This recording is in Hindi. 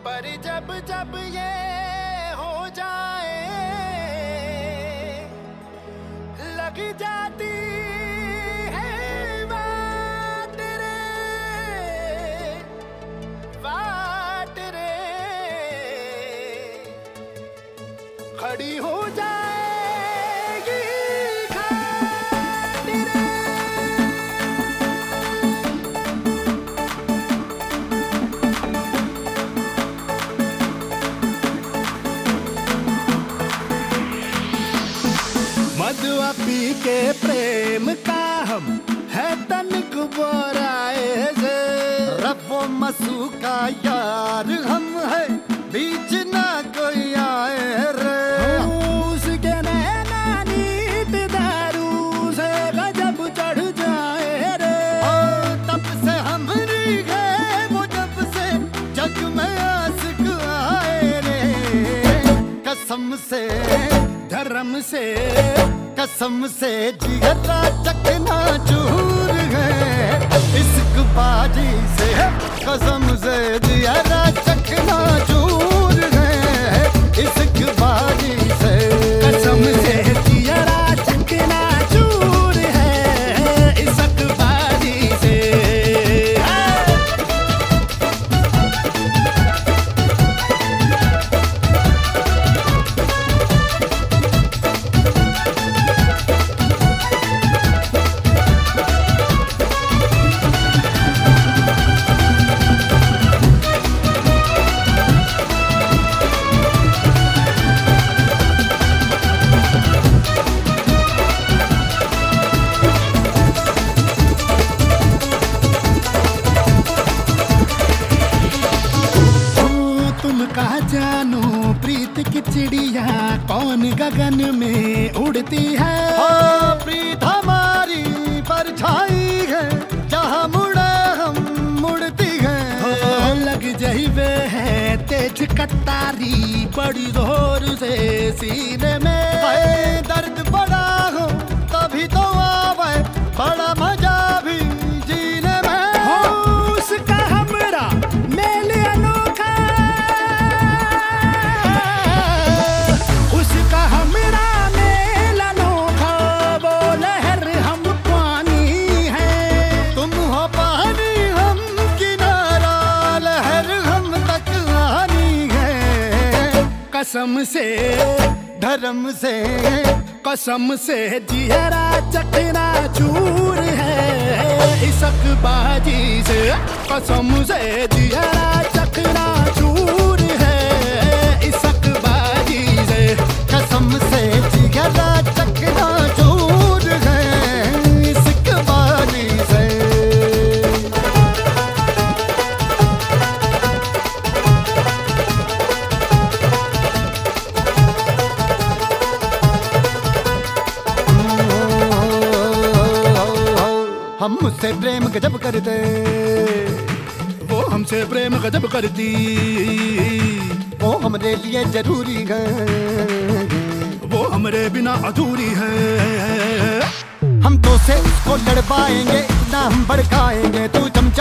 पर जब जब ये हो जाए लग जाती है वाट रे खड़ी हो जाएगी घाट रे। मधुआ पी के प्रेम का हम है तनिक बोराए से रबो मसू का यार हम है बीच ना कोई आए रे। उसके नैना नीत दारू से गजब चढ़ जाए रे। तब से हमरी है वो जब से जग में आशिक आए रे। कसम से धर्म से कसम से जिगरा चकना चूर है इश्क बाजी से कसम से जिगरा चकना चूर है इश्क बाजी से कसम से जिगरा चकना चूर है इश्क बाजी से। कहा जानो प्रीत की चिड़िया कौन गगन में उड़ती है। प्रीत हमारी परछाई है जहाँ मुड़े हम मुड़ती है। लग जाइबे है तेज कटारी बड़ी जोर से सीने में। दर्द बड़ा हो तभी तो आवे बड़ा मजा भी जीने में। उसका हमरा मेल अनोखा कसम से धर्म से कसम से जिहरा चकना चूर है इश्क बाजी से। कसम से जिहरा चकना चूर है इश्क बाजी से। कसम से जिहरा चकना चूर है इश्क बाजी से। हम मुझसे प्रेम गजब करते वो हमसे प्रेम गजब करती। वो हमरे लिए जरूरी है वो हमरे बिना अधूरी है। हम तो से उसको लड़ पाएंगे ना हम भड़काएंगे तू